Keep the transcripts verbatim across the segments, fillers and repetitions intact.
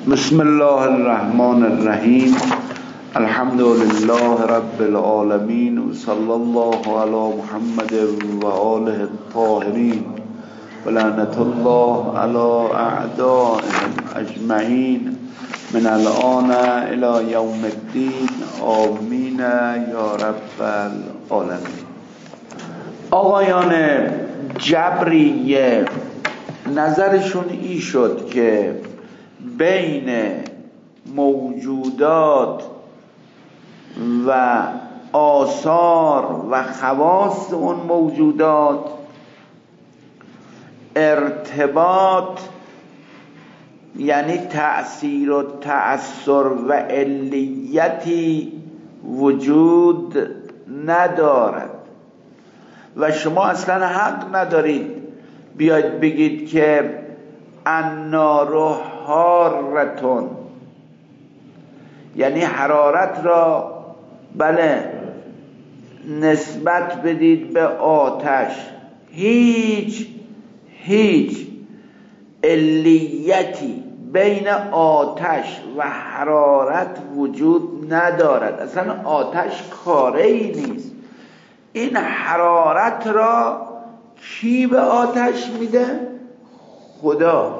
بسم الله الرحمن الرحیم. الحمد لله رب العالمین و صلی الله علی محمد و آله الطاهرین و لعنت الله علی اعدائهم اجمعین من الان الی یوم الدین. آمین یا رب العالمین. آقایان جبریه نظرشون این شد که بین موجودات و آثار و خواص اون موجودات ارتباط، یعنی تأثیر و تأثر و علیتی وجود ندارد و شما اصلا حق ندارید بیاید بگید که النار حارتون، یعنی حرارت را بله نسبت بدید به آتش. هیچ هیچ علیتی بین آتش و حرارت وجود ندارد. اصلا آتش کاری نیست. این حرارت را کی به آتش میده؟ خدا.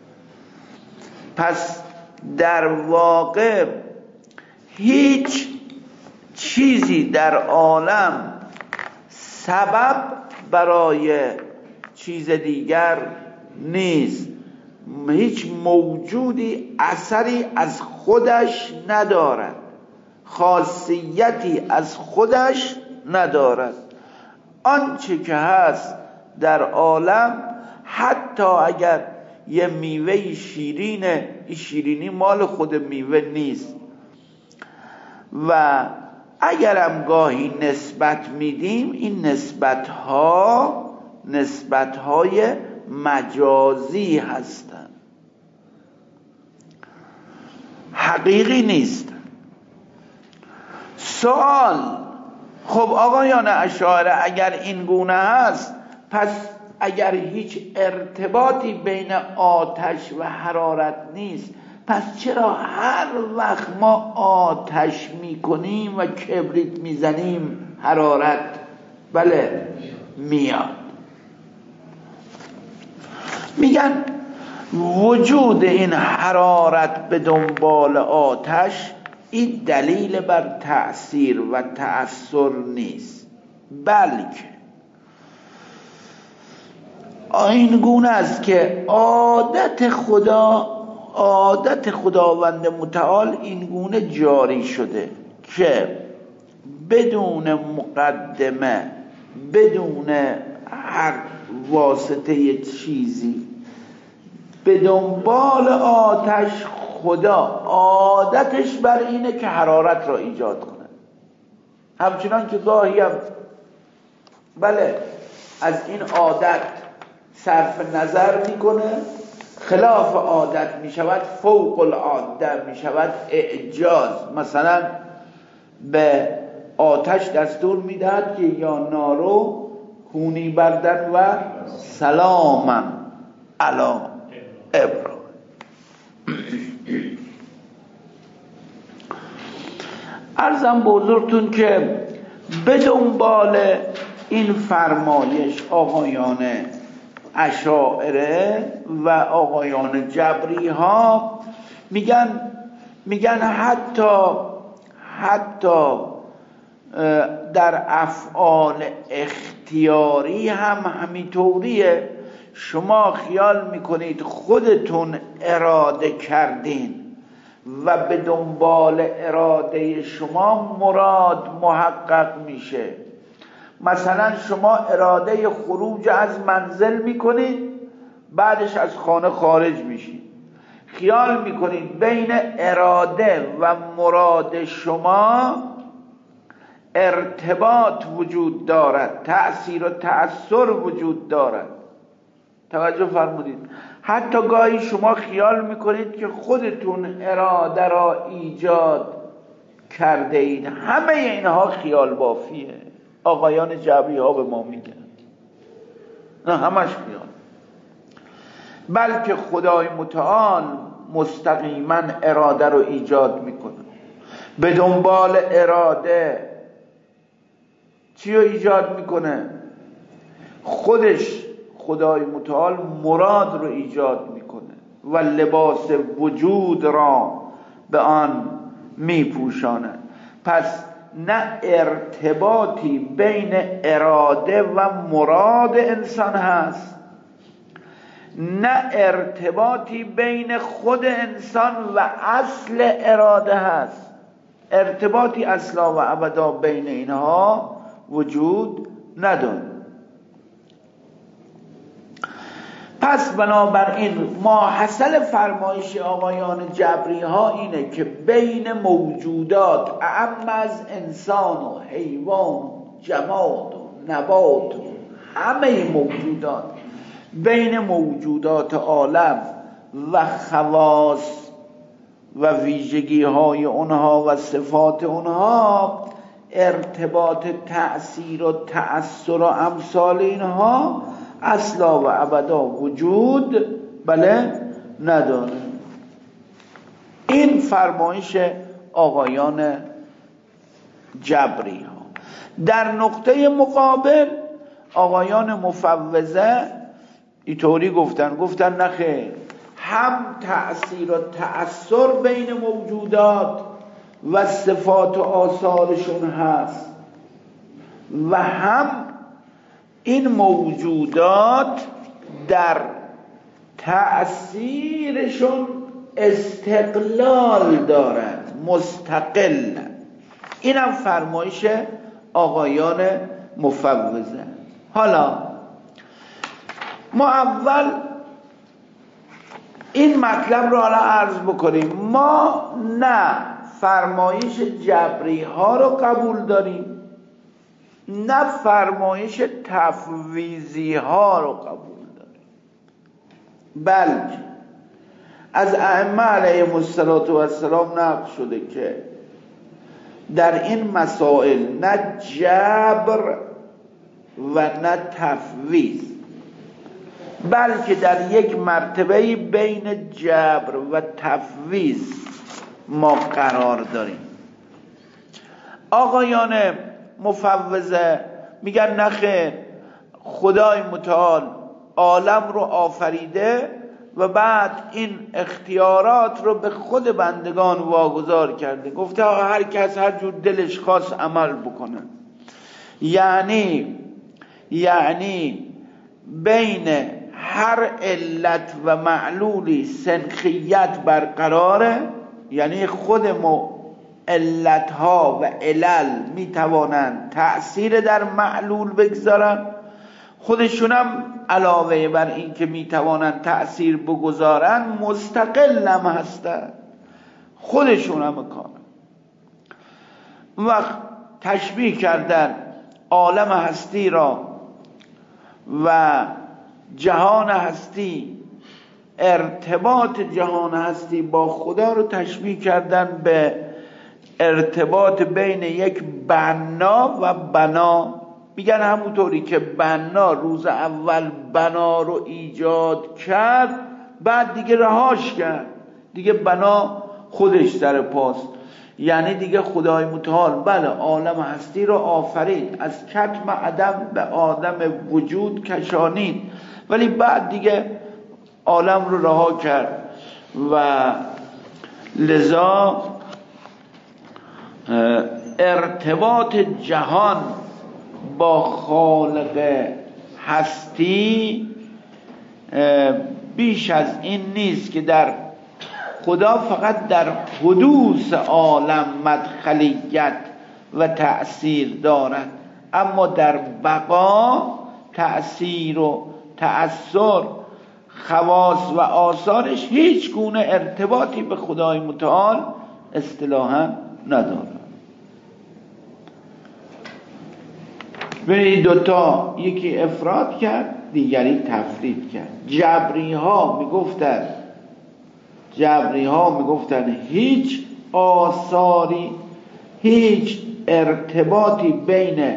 پس در واقع هیچ چیزی در عالم سبب برای چیز دیگر نیست. هیچ موجودی اثری از خودش ندارد، خاصیتی از خودش ندارد. آنچه که هست در عالم، حتی اگر یه میوه شیرینه، این شیرینی مال خود میوه نیست و اگرم گاهی نسبت میدیم، این نسبت ها نسبت های مجازی هستند، حقیقی نیست. سوال: خب آقایان اشاعره اگر این گونه هست، پس اگر هیچ ارتباطی بین آتش و حرارت نیست، پس چرا هر وقت ما آتش میکنیم و کبریت میزنیم حرارت بله میاد؟ میگن وجود این حرارت به دنبال آتش این دلیل بر تأثیر و تأثر نیست، بلکه این گونه است که عادت خدا عادت خداوند متعال این گونه جاری شده که بدون مقدمه، بدون هر واسطه چیزی به دنبال آتش، خدا عادتش بر اینه که حرارت را ایجاد کنه. همچنان که گاهی هم بله از این عادت صرف نظر میکنه، خلاف عادت میشود، فوق العاده میشود، اعجاز. مثلا به آتش دستور میدهد که یا نارو کونی بردن و سلاما علی ابراهیم. عرضم به حضورتون که به دنبال این فرمایش آقایان اشاعره و آقایان جبری ها میگن میگن حتی حتی در افعال اختیاری هم همینطوریه. شما خیال میکنید خودتون اراده کردین و به دنبال اراده شما مراد محقق میشه. مثلا شما اراده خروج از منزل میکنید، بعدش از خانه خارج میشید. خیال میکنید بین اراده و مراد شما ارتباط وجود دارد، تأثیر و تأثر وجود دارد. توجه فرمودید؟ حتی گاهی شما خیال میکنید که خودتون اراده را ایجاد کرده اید. همه اینها خیال بافیه. آقایان جبری ها به ما میگن نه همش خیال. بلکه خدای متعال مستقیما اراده رو ایجاد میکنه. به دنبال اراده چی رو ایجاد میکنه؟ خودش خدای متعال مراد رو ایجاد میکنه و لباس وجود را به آن میپوشاند. پس نه ارتباطی بین اراده و مراد انسان هست، نه ارتباطی بین خود انسان و اصل اراده هست. ارتباطی اصلا و ابدا بین اینها وجود نداره. پس بنابراین ماحصل فرمایش آقایان جبری ها اینه که بین موجودات اعم از انسان و حیوان و جماد و نبات و همه موجودات، بین موجودات عالم و خواص و ویژگی های اونها و صفات اونها ارتباط تأثیر و تأثیر و امثال اینها اصلا و ابدا وجود بله نداره. این فرمایش آقایان جبری ها. در نقطه مقابل آقایان مفوضه اینطوری گفتن گفتن نخیر، هم تأثیر و تأثیر بین موجودات و صفات و آثارشون هست و هم این موجودات در تأثیرشون استقلال دارد، مستقل. اینم فرمایش آقایان مفوضه. حالا ما اول این مطلب رو حالا عرض بکنیم. ما نه فرمایش جبری ها رو قبول داریم نه فرمایش تفویضی ها رو قبول داریم، بلکه از ائمه علیهم السلام نقل شده که در این مسائل نه جبر و نه تفویض، بلکه در یک مرتبه بین جبر و تفویض ما قرار داریم. آقایان مفوضه میگن نخیر، خدای متعال عالم رو آفریده و بعد این اختیارات رو به خود بندگان واگذار کرده، گفته هر کس هر جور دلش خواست عمل بکنه. یعنی یعنی بین هر علت و معلولی سنخیت برقراره، یعنی خود ما علتها و علل می توانند تأثیر در معلول بگذارن، خودشونم علاوه بر این که می توانند تأثیر بگذارن مستقل هم هستن، خودشون هم کارن. وقت تشبیه کردن عالم هستی را و جهان هستی، ارتباط جهان هستی با خدا رو تشبیه کردن به ارتباط بین یک بنا و بنا. میگن همونطوری که بنا روز اول بنا رو ایجاد کرد بعد دیگه رهاش کرد، دیگه بنا خودش در پاست، یعنی دیگه خدای متعال بله عالم هستی رو آفرید، از کتم عدم به آدم وجود کشانید، ولی بعد دیگه عالم رو رها کرد و لذا ارتباط جهان با خالق هستی بیش از این نیست که در خدا فقط در حدوث عالم مدخلیت و تأثیر دارد، اما در بقا تأثیر و تأثیر خواص و آثارش هیچ گونه ارتباطی به خدای متعال اصطلاحاً نداره. ببینید دوتا، یکی افراد کرد دیگری تفرید کرد. جبری ها میگفتن جبری ها میگفتن هیچ آثاری، هیچ ارتباطی بین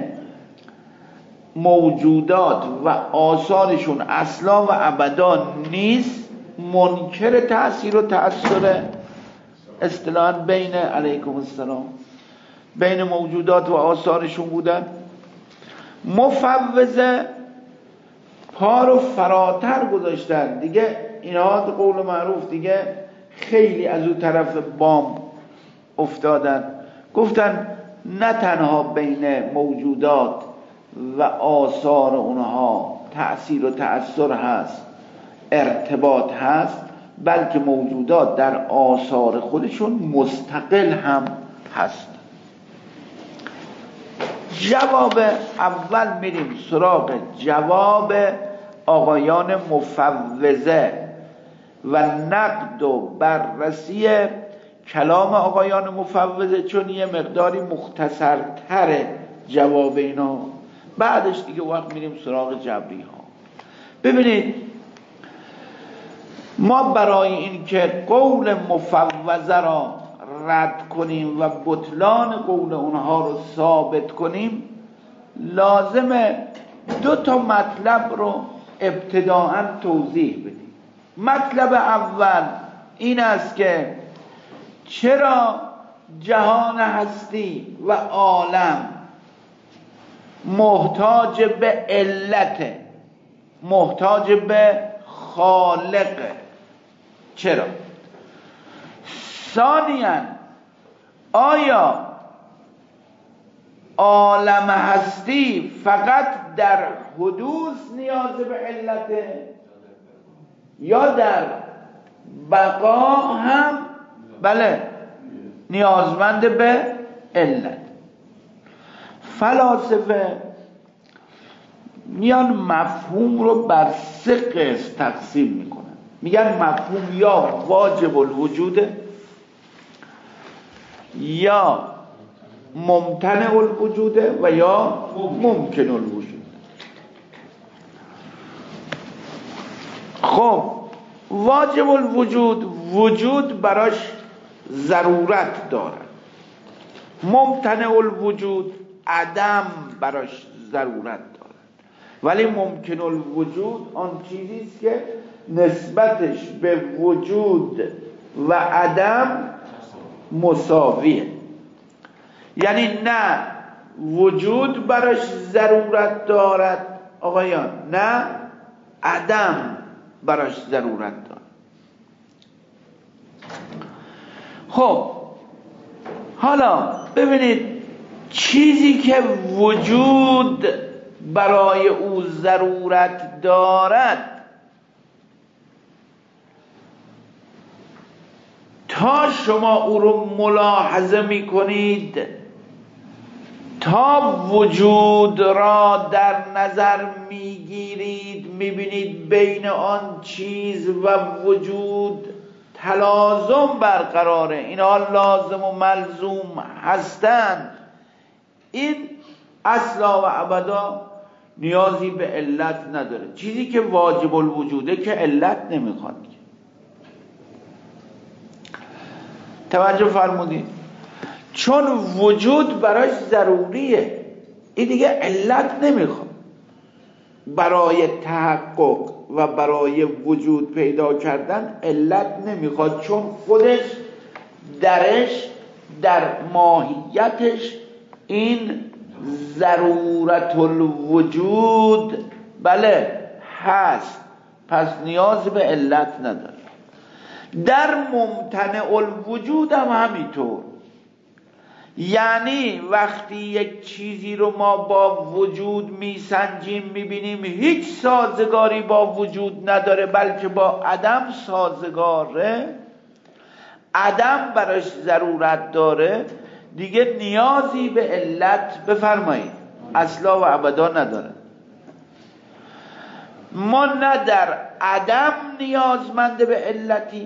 موجودات و آثارشون اصلا و ابدا نیست، منکر تأثیر و تأثیر اصطلاحاً بین علیکم السلام بین موجودات و آثارشون بودن. مفوضه پا رو فراتر گذاشتن دیگه، اینا قول معروف دیگه خیلی از اون طرف بام افتادن، گفتن نه تنها بین موجودات و آثار اونها تأثیر و تأثیر هست، ارتباط هست، بلکه موجودات در آثار خودشون مستقل هم هست. جواب اول میریم سراغ جواب آقایان مفوضه و نقد و بررسی کلام آقایان مفوضه، چون یه مقداری مختصرتره جواب اینا. بعدش دیگه وقت میریم سراغ جبری ها. ببینید ما برای این که قول مفوضه را رد کنیم و بطلان قول اونها رو ثابت کنیم، لازمه دو تا مطلب رو ابتداءً توضیح بدیم. مطلب اول این است که چرا جهان هستی و عالم محتاج به علت، محتاج به خالق؟ چرا؟ ثانیاً آیا عالم هستی فقط در حدوث نیاز به علته یا در بقا هم بله نیازمند به علت؟ فلاسفه میان مفهوم رو بر سه قسم تقسیم میکنن. میگن مفهوم یا واجب الوجوده، یا ممتنع الوجوده و یا ممکن الوجود. خب واجب الوجود وجود براش ضرورت داره، ممتنع الوجود عدم براش ضرورت داره، ولی ممکن الوجود آن چیزی است که نسبتش به وجود و عدم مساویه. یعنی نه وجود براش ضرورت دارد آقایان، نه عدم براش ضرورت دارد. خب حالا ببینید، چیزی که وجود برای او ضرورت دارد تا شما او رو ملاحظه می کنید، تا وجود را در نظر می گیرید، می بینید بین آن چیز و وجود تلازم برقراره، اینها لازم و ملزوم هستند، این اصلا و ابدا نیازی به علت نداره. چیزی که واجب الوجوده که علت نمیخواد. توجه فرمودید؟ چون وجود براش ضروریه، این دیگه علت نمیخواد. برای تحقق و برای وجود پیدا کردن علت نمیخواد، چون خودش درش در ماهیتش این ضرورت الوجود بله هست، پس نیاز به علت نداره. در ممتنع الوجود هم همینطور. یعنی وقتی یک چیزی رو ما با وجود میسنجیم میبینیم هیچ سازگاری با وجود نداره، بلکه با عدم سازگاره، عدم براش ضرورت داره، دیگه نیازی به علت بفرمایید اصلا و ابدا نداره. ما نه در عدم نیازمند به علتی،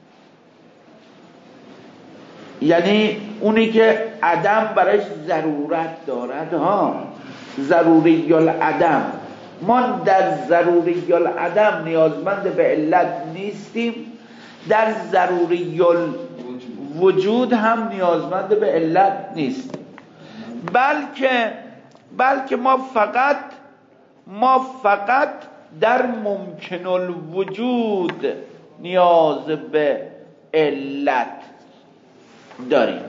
یعنی اونی که عدم برایش ضرورت دارد ها، ضروری العدم، ما در ضروری العدم نیازمند به علت نیستیم، در ضروری الوجود هم نیازمند به علت نیستیم، بلکه بلکه ما فقط ما فقط در ممکن الوجود نیاز به علت داریم.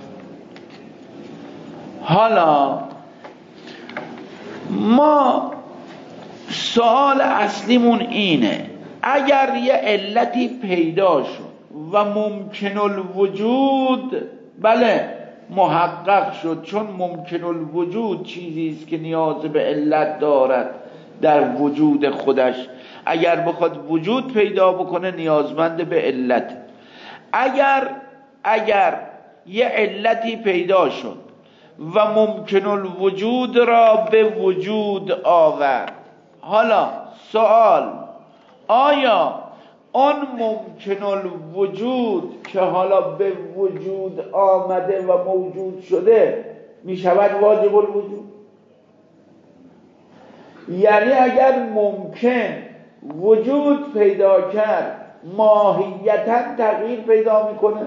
حالا ما سوال اصلیمون اینه، اگر یه علتی پیدا شد و ممکن الوجود بله محقق شد، چون ممکن الوجود چیزی است که نیاز به علت دارد در وجود خودش، اگر بخواد وجود پیدا بکنه نیازمند به علت. اگر اگر یه علتی پیدا شد و ممکن الوجود را به وجود آورد، حالا سوال، آیا آن ممکن الوجود که حالا به وجود آمده و موجود شده می شود واجب الوجود؟ یعنی اگر ممکن وجود پیدا کرد ماهیتا تغییر پیدا میکنه،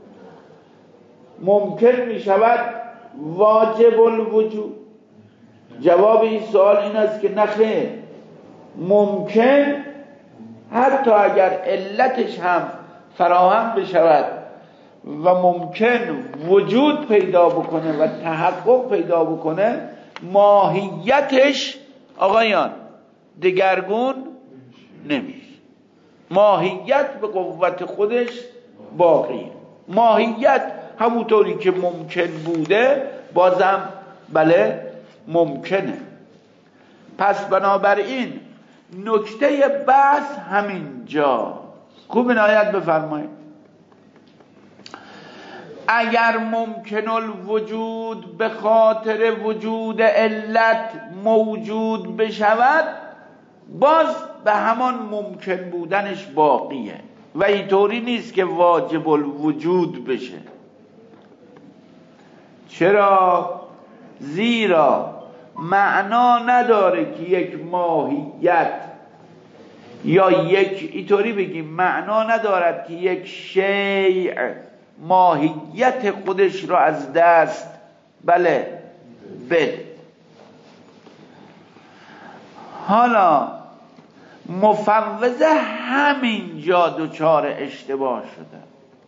ممکن می شود واجب الوجود؟ جواب این سوال این است که نخیر، ممکن حتی اگر علتش هم فراهم بشود و ممکن وجود پیدا بکنه و تحقق پیدا بکنه، ماهیتش آقایان دگرگون نمیشه، ماهیت به قوت خودش باقیه. ماهیت همونطوری که ممکن بوده بازم بله ممکنه. پس بنابراین نکته بحث همینجا خوب عنایت بفرمایید. اگر ممکن الوجود به خاطر وجود علت موجود بشود، باز به همان ممکن بودنش باقیه و اینطوری نیست که واجب الوجود بشه. چرا؟ زیرا معنا نداره که یک ماهیت یا یک اینطوری بگیم معنا ندارد که یک شیء ماهیت خودش رو از دست بله بده. حالا مفوضه همینجا دچار اشتباه شده.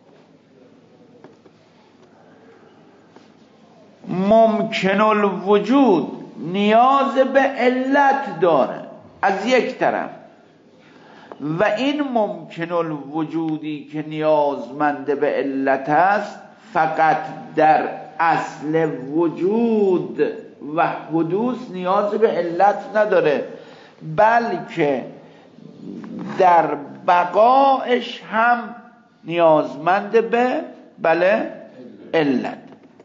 ممکن الوجود نیاز به علت داره از یک طرف، و این ممکن الوجودی که نیازمند به علت است فقط در اصل وجود و حدوث نیاز به علت نداره، بلکه در بقایش هم نیازمند به بله علت.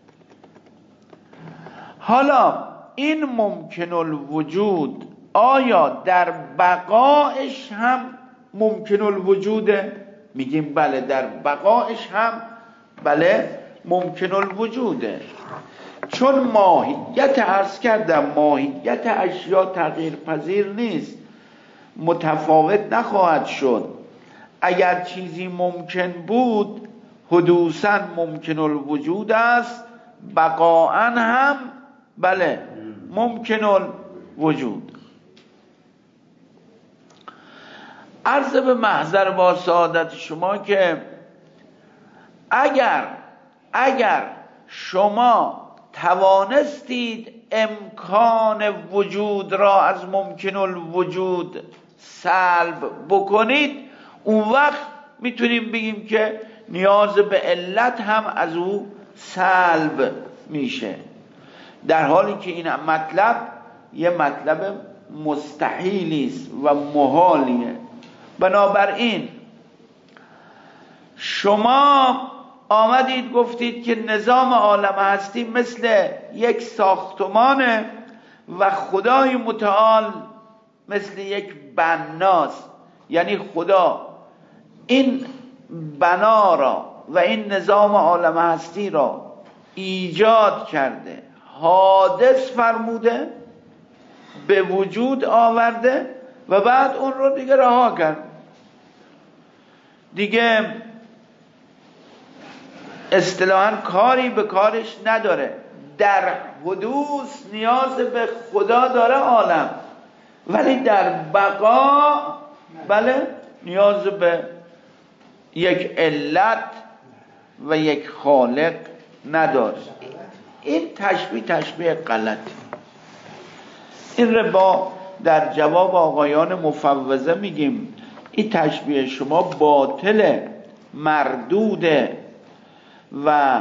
حالا این ممکن الوجود آیا در بقایش هم ممکن الوجوده؟ میگیم بله در بقایش هم بله ممکن الوجوده، چون ماهیت عرض کردم ماهیت اشیا تغییر پذیر نیست، متفاوت نخواهد شد. اگر چیزی ممکن بود حدوثاً ممکن الوجود است، بقاءً هم بله ممکن الوجود. عرض به محضر با سعادت شما که اگر اگر شما توانستید امکان وجود را از ممکن الوجود سلب بکنید، اون وقت میتونیم بگیم که نیاز به علت هم از او سلب میشه، در حالی که این مطلب یه مطلب مستحیلی است و محالیه. بنابراین شما آمدید گفتید که نظام عالم هستی مثل یک ساختمانه و خدای متعال مثل یک بناست، یعنی خدا این بنا را و این نظام عالم هستی را ایجاد کرده، حادث فرموده، به وجود آورده و بعد اون رو دیگه رها کرد، دیگه اصطلاحاً کاری به کارش نداره. در حدوث نیاز به خدا داره عالم، ولی در بقا بله نیاز به یک علت و یک خالق نداره. این تشبیه تشبیه غلطی. این رو با در جواب آقایان مفوضه میگیم این تشبیه شما باطله، مردوده و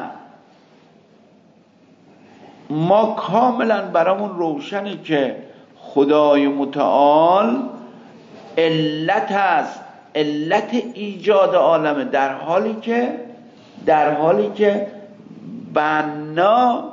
ما کاملا برامون روشنه که خدای متعال علت است، علت ایجاد عالمه، در حالی که در حالی که بنا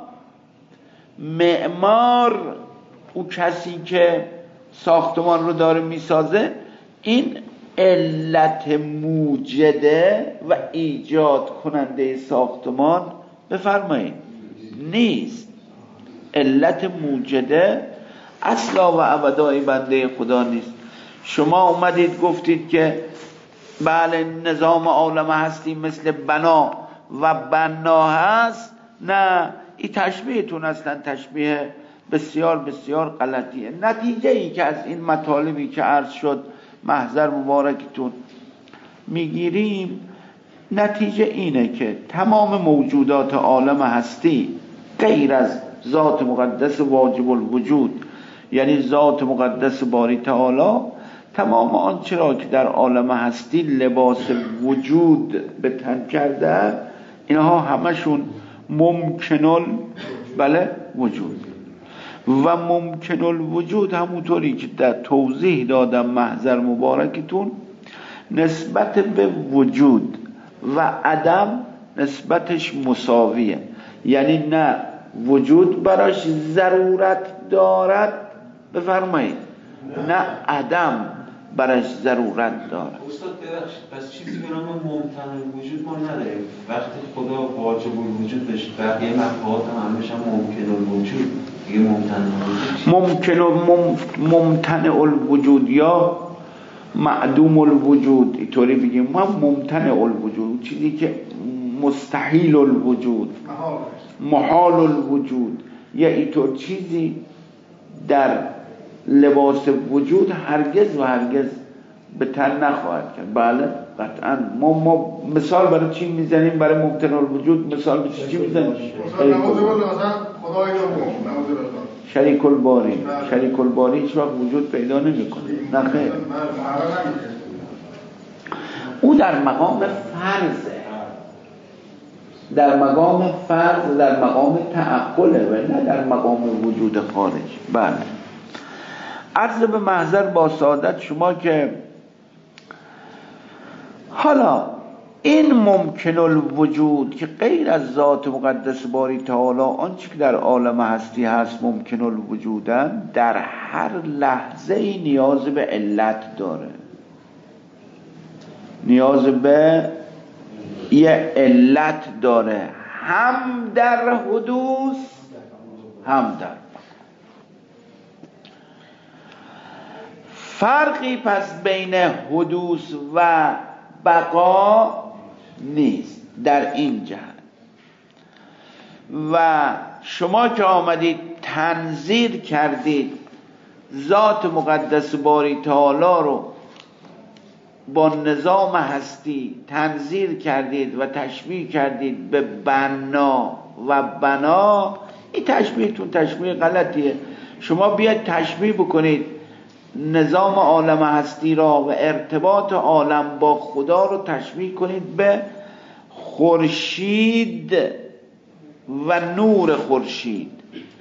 معمار او کسی که ساختمان رو داره میسازه این علت موجده و ایجاد کننده ساختمان بفرمایید نیست. علت موجده اصلا و ابدا بنده خدا نیست. شما اومدید گفتید که بله نظام عالم هستی مثل بنا و بنا هست. نه، این تشبیهتون اصلا تشبیه بسیار بسیار غلطیه. نتیجه ای که از این مطالبی که عرض شد محضر مبارکتون میگیریم، نتیجه اینه که تمام موجودات عالم هستی غیر از ذات مقدس واجب الوجود، یعنی ذات مقدس باری تعالی، تمام آنچه را که در عالم هستی لباس وجود به تن کرده، اینها همشون ممکنل بله وجود و ممکن الوجود همونطوری که در توضیح دادم محضر مبارکتون نسبت به وجود و عدم نسبتش مساویه. یعنی نه وجود براش ضرورت دارد بفرمایید، نه عدم براش ضرورت دارد. استاد ببخشید، پس چیزی به نام ممتنع وجود ما نداریم. وقتی خدا واجب الوجود بشه بقیه مخلوقات هم همش هم ممکن الوجود دیگه ممتنع الوجود ممکن ممتنع الوجود یا معدوم الوجود اینطوری بگیم. ما ممتنع الوجود چیزی که مستحیل الوجود، محال الوجود، یا اینطور چیزی در لباس وجود هرگز و هرگز به تن نخواهد کرد. بله قطعا. ما, ما مثال برای چی میزنیم؟ برای ممتنع الوجود مثال به چی میزنیم؟ شریک الباری. شریک الباری هیچ وقت وجود پیدا نمیکنه. نه خیر، او در مقام فرضه، در مقام فرض، در مقام تعقله و نه در مقام وجود خارج. بله، عرض به محضر با سعادت شما که حالا این ممکن الوجود که غیر از ذات مقدس باری تعالی آنچه که در عالم هستی هست ممکن الوجودن، در هر لحظه ای نیاز به علت داره، نیاز به یه علت داره، هم در حدوث هم در فرقی پس بین حدوث و بقا نیست در این جهت. و شما که آمدید تنزیر کردید ذات مقدس باری تعالی رو با نظام هستی تنزیر کردید و تشبیه کردید به بنا و بنا، این تشبیهتون تشبیه غلطیه. شما بیاید تشبیه بکنید نظام عالم هستی را و ارتباط عالم با خدا رو تشبیه کنید به خورشید و نور خورشید،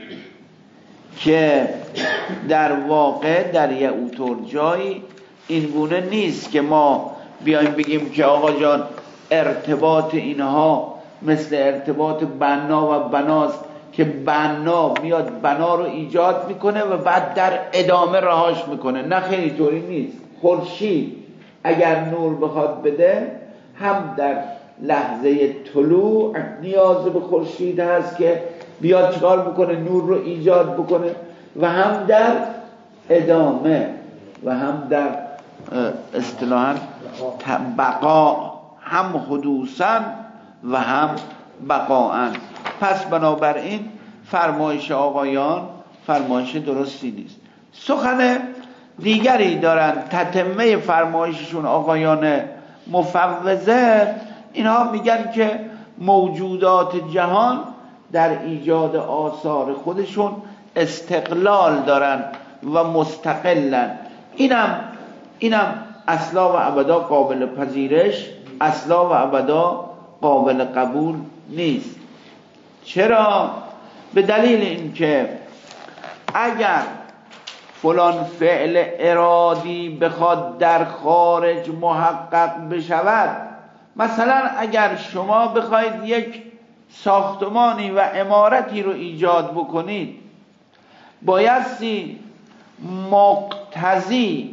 که در واقع در یه اوتور جایی این گونه نیست که ما بیایم بگیم که آقا جان ارتباط اینها مثل ارتباط بنا و بناست که بنا میاد بنا رو ایجاد میکنه و بعد در ادامه رهاش میکنه. نه خیلی طوری نیست. خورشید اگر نور بخواد بده هم در لحظه طلوع نیاز به خورشید هست که بیاد چیکار بکنه؟ نور رو ایجاد بکنه، و هم در ادامه و هم در اصطلاحاً بقا، هم حدوثاً و هم بقاءً. پس بنابراین فرمایش آقایان فرمایش درستی نیست. سخن دیگری دارن تتمه فرمایششون آقایان مفوضه، اینها میگن که موجودات جهان در ایجاد آثار خودشون استقلال دارن و مستقلن. اینم اینم اصلا و ابدا قابل پذیرش، اصلا و ابدا قابل قبول نیست. چرا؟ به دلیل اینکه اگر فلان فعل ارادی بخواد در خارج محقق بشود، مثلا اگر شما بخواید یک ساختمانی و عمارتی رو ایجاد بکنید، بایستی مقتضی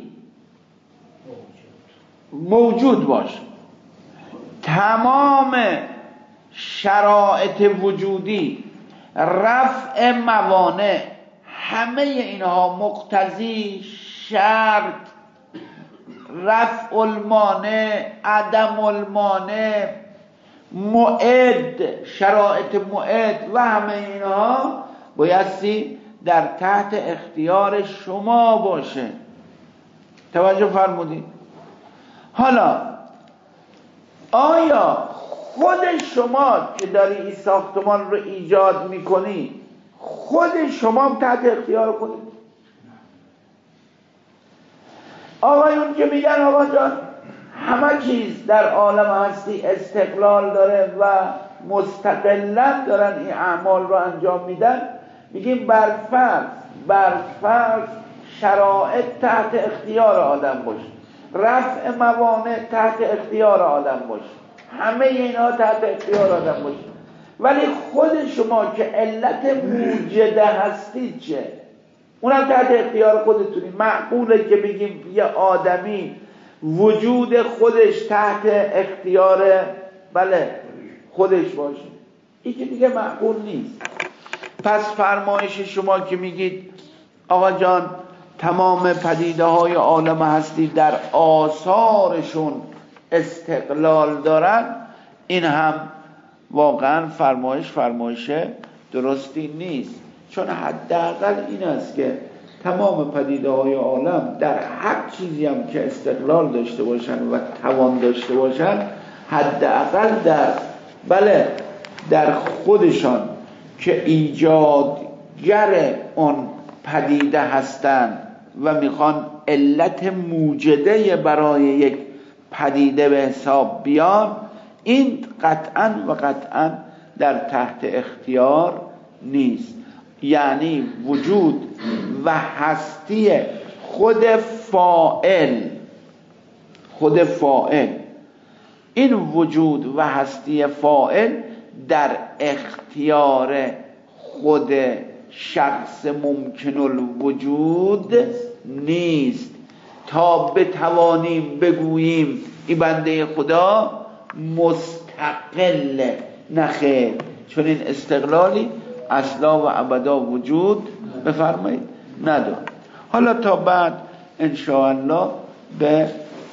موجود باشه، تمام شرایط وجودی، رفع موانع، همه اینها مقتضی، شرط، رفع المانع، عدم المانع، معد، شرایط معد و همه اینها بایستی در تحت اختیار شما باشه. توجه فرمودید؟ حالا آیا خود شما که داری این ساختمان رو ایجاد میکنی، خود شما تحت اختیار کنید؟ آقایون که میگن آقا جان همه چیز در عالم هستی استقلال داره و مستقلاً دارن این اعمال رو انجام میدن، میگیم برفرض برفرض شرایط تحت اختیار آدم باشه، رفع موانع تحت اختیار آدم باشه، همه اینا تحت اختیار آدم باشه، ولی خود شما که علت موجده هستید چه؟ اونم تحت اختیار خودتونی. معقوله که بگیم یه آدمی وجود خودش تحت اختیار بله خودش باشه؟ این که دیگه معقول نیست. پس فرمایش شما که میگید آقا جان تمام پدیده های عالم هستی در آثارشون استقلال دارن، این هم واقعا فرمایش فرمایش درستی نیست. چون حداقل این است که تمام پدیده های عالم در هر چیزی هم که استقلال داشته باشن و توان داشته باشن، حداقل در بله در خودشان که ایجادگر اون پدیده هستند و میخوان علت موجده برای یک پدیده به حساب بیان، این قطعاً و قطعاً در تحت اختیار نیست. یعنی وجود و هستی خود فاعل خود فاعل این وجود و هستی فاعل در اختیار خود شخص ممکن الوجود نیست تا بتوانیم بگوییم این بنده خدا مستقل. نخیر، چون این استقلالی اصلا و ابدا وجود بفرمایید نداره. حالا تا بعد انشاءالله به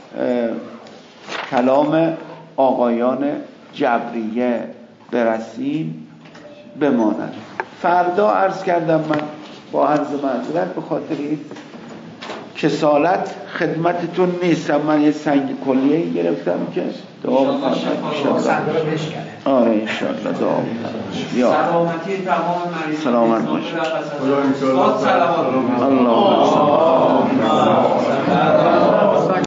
کلام آقایان جبریه برسیم بماند. فردا عرض کردم من با عرض معذرت به خاطر این کسالت خدمتتون نیستم، من یه سنگ کلیه گرفتم که دعا بکنم انشاءالله. آره انشاءالله دعا بکنم. سلامتی تمام مریض سلامت باشه. سلامت. الله